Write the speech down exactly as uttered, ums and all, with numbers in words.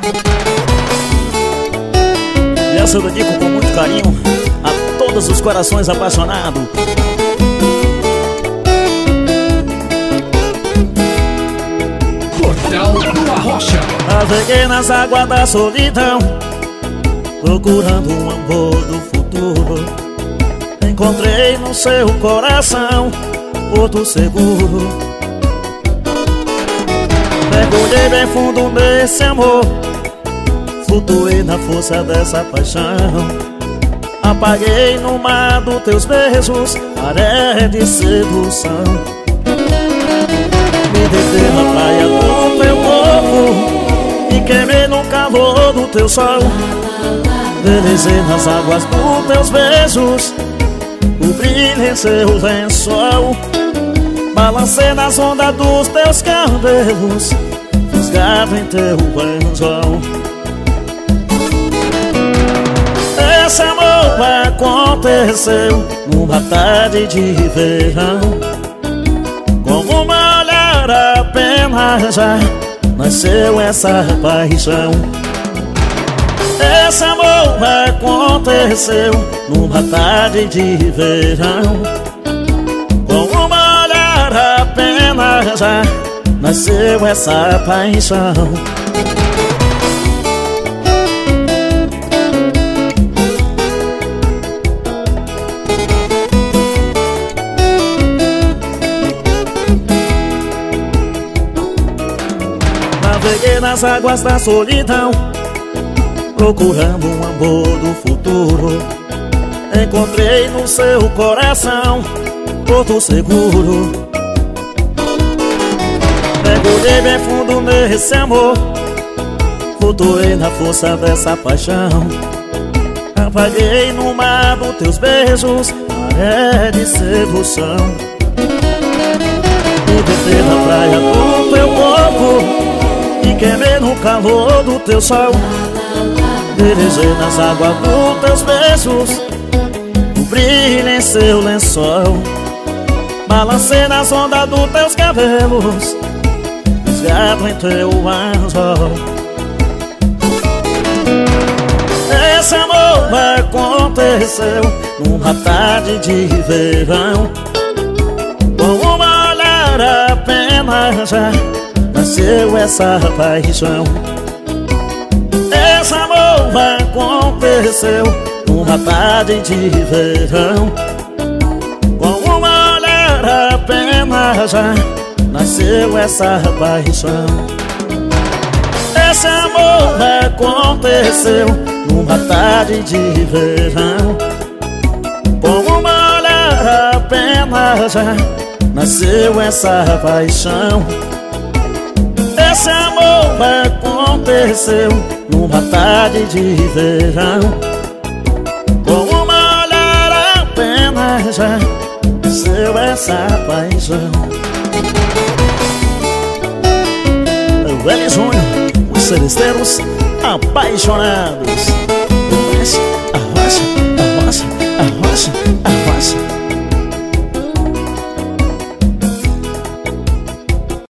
E essa eu dedico com muito carinho a todos os corações apaixonados. Cordel do Arrocha. Naveguei nas águas da solidão, procurando um amor do futuro. Encontrei no seu coração porto seguro. Mergulhei bem fundo nesse amor, flutuei na força dessa paixão. Apaguei no mar dos teus beijos maré de sedução. Me deitei na praia do teu corpo e queimei no calor do teu sol. Velejei nas águas dos teus beijos, o brilho em seu lençol. Balancei nas ondas dos teus cabelos, fisgado em teu anzol. Esse amor aconteceu numa tarde de verão. Com uma olhar apenas já nasceu essa paixão. Esse amor aconteceu numa tarde de verão. Com uma olhar apenas já nasceu essa paixão. Naveguei nas águas da solidão, procurando um amor do futuro. Encontrei no seu coração porto seguro. Mergulhei bem fundo nesse amor, flutuei na força dessa paixão. Apaguei no mar dos teus beijos maré de sedução. Me deitei na praia do teu corpo e queimei no calor do teu sol. Velejei nas águas dos teus beijos, o brilho em seu lençol. Balancei nas ondas dos teus cabelos, fisgado em teu anzol. Esse amor aconteceu numa tarde de verão. Com uma olhar apenas já nasceu essa paixão. Esse amor aconteceu numa tarde de verão. Com uma olhar apenas já nasceu essa paixão. Esse amor aconteceu numa tarde de verão. Com uma olhar apenas já nasceu essa paixão. Esse amor aconteceu numa tarde de verão. Com uma olhar apenas já nasceu essa paixão. O L Júnior, os seresteiros apaixonados. Arrocha, arrocha, arrocha, arrocha, arrocha.